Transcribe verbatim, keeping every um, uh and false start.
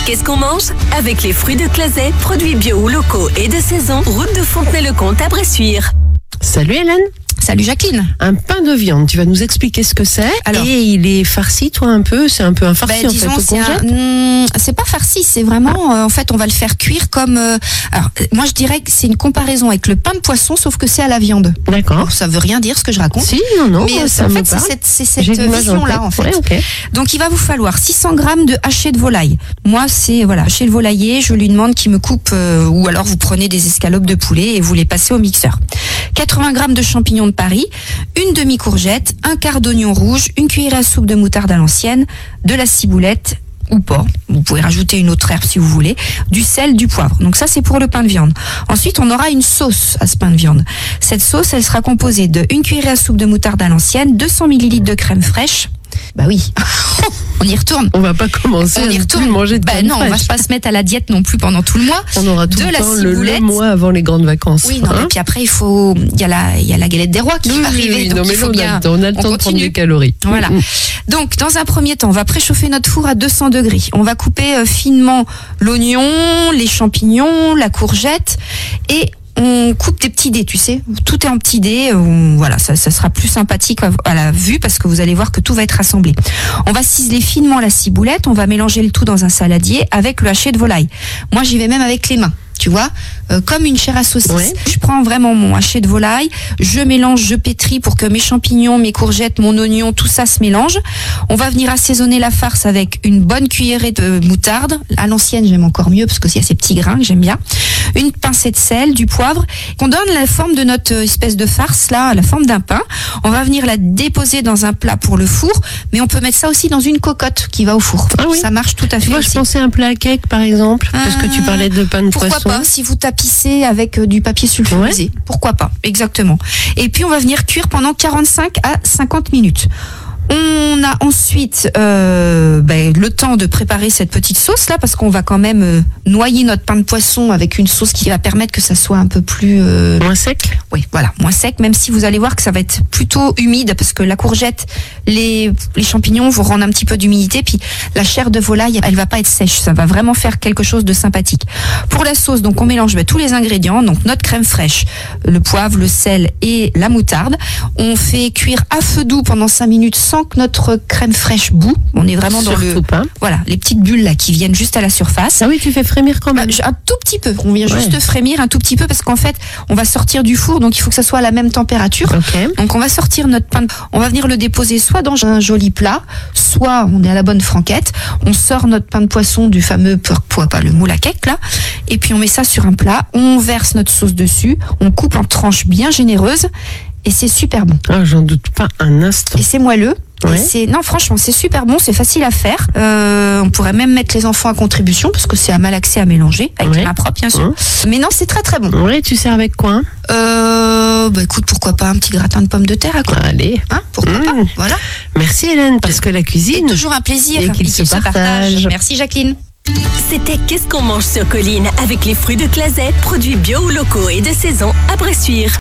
Qu'est-ce qu'on mange? Avec les fruits de Clazet, produits bio ou locaux et de saison, route de Fontenay-le-Comte à Bressuire. Salut Hélène. Salut Jacqueline. Un pain de viande, tu vas nous expliquer ce que c'est. Alors, et il est farci, toi, un peu. C'est un peu un farci, ben, en disons, fait, aux c'est, courgettes. un, hmm, c'est pas farci, c'est vraiment, euh, en fait, on va le faire cuire comme... Euh, alors, moi, je dirais que c'est une comparaison avec le pain de poisson, sauf que c'est à la viande. D'accord. Alors, ça veut rien dire ce que je raconte. Si, non, non, mais ça en me fait, c'est parle. cette, c'est cette J'ai l'image en vision-là, tête. en fait. Ouais, okay. Donc, il va vous falloir six cents grammes de haché de volaille. Moi, c'est, voilà, haché de volailler, je lui demande qu'il me coupe, euh, ou alors vous prenez des escalopes de poulet et vous les passez au mixeur. quatre-vingts grammes de champignons de Paris, une demi-courgette, un quart d'oignon rouge, une cuillère à soupe de moutarde à l'ancienne, de la ciboulette ou pas, vous pouvez rajouter une autre herbe si vous voulez, du sel, du poivre. Donc ça, c'est pour le pain de viande. Ensuite, on aura une sauce à ce pain de viande. Cette sauce, elle sera composée de une cuillère à soupe de moutarde à l'ancienne, deux cents millilitres de crème fraîche. Bah oui, on y retourne. On va pas commencer on y à retourne. manger de bah crème non, fraîche. on va pas se mettre à la diète non plus pendant tout le mois. On aura tout de le la temps le, le mois avant les grandes vacances. Oui, non, hein. et puis après, il faut, il y a la, il y a la galette des rois qui oui, va arriver. Oui, donc non, mais il faut là, bien, on a, on a le temps on de prendre continue. des calories. Voilà. Mm. Donc, dans un premier temps, on va préchauffer notre four à deux cents degrés. On va couper euh, finement l'oignon, les champignons, la courgette et on coupe des petits dés, tu sais. Tout est en petits dés. On, voilà, ça, ça sera plus sympathique à la vue parce que vous allez voir que tout va être assemblé. On va ciseler finement la ciboulette. On va mélanger le tout dans un saladier avec le haché de volaille. Moi, j'y vais même avec les mains. Tu vois, euh, comme une chair à saucisse. Ouais. Je prends vraiment mon haché de volaille, je mélange, je pétris pour que mes champignons, mes courgettes, mon oignon, tout ça se mélange. On va venir assaisonner la farce avec une bonne cuillerée de moutarde. À l'ancienne, j'aime encore mieux parce qu'il y a ces petits grains que j'aime bien. Une pincée de sel, du poivre, qu'on donne la forme de notre espèce de farce, là, la forme d'un pain. On va venir la déposer dans un plat pour le four, mais on peut mettre ça aussi dans une cocotte qui va au four. Ah oui. Ça marche tout à fait. Tu vois, aussi. je pensais à un plat à cake, par exemple, euh, parce que tu parlais de pain de pourquoi poisson. Pas, si vous tapissez avec du papier sulfurisé. Ouais. Pourquoi pas, exactement. Et puis, on va venir cuire pendant quarante-cinq à cinquante minutes. On a ensuite euh, ben, le temps de préparer cette petite sauce là parce qu'on va quand même euh, noyer notre pain de poisson avec une sauce qui va permettre que ça soit un peu plus euh... moins sec. Oui, voilà, moins sec. Même si vous allez voir que ça va être plutôt humide parce que la courgette, les les champignons vont rendre un petit peu d'humidité. Puis la chair de volaille, elle va pas être sèche. Ça va vraiment faire quelque chose de sympathique. Pour la sauce, donc on mélange ben, tous les ingrédients. Donc notre crème fraîche, le poivre, le sel et la moutarde. On fait cuire à feu doux pendant cinq minutes sans que notre crème fraîche bout. On est vraiment dans Surtout le pas. Voilà, les petites bulles là qui viennent juste à la surface. Ah oui, tu fais frémir quand même. Un tout petit peu. On vient ouais. juste frémir un tout petit peu parce qu'en fait, on va sortir du four, donc il faut que ça soit à la même température. Okay. Donc on va sortir notre pain. On va venir le déposer soit dans un joli plat, soit on est à la bonne franquette. On sort notre pain de poisson du fameux pois, pas le moule à cake là, et puis on met ça sur un plat. On verse notre sauce dessus. On coupe en tranches bien généreuses. Et c'est super bon. Ah, j'en doute pas un instant. Et c'est moelleux. Ouais. Et c'est non franchement c'est super bon, c'est facile à faire. Euh, on pourrait même mettre les enfants à contribution parce que c'est à malaxer à mélanger avec ouais. les mains propres bien sûr. Mmh. Mais non c'est très très bon. Oui, tu sers avec quoi? Euh, bah écoute pourquoi pas un petit gratin de pommes de terre à quoi. Allez. Hein, pourquoi mmh. pas. Voilà. Merci Hélène parce que la cuisine. C'est toujours un plaisir. Et qu'il se, se partage. partage. Merci Jacqueline. C'était Qu'est-ce qu'on mange sur Colline avec les fruits de Clazet, produits bio ou locaux et de saison à Bressuire.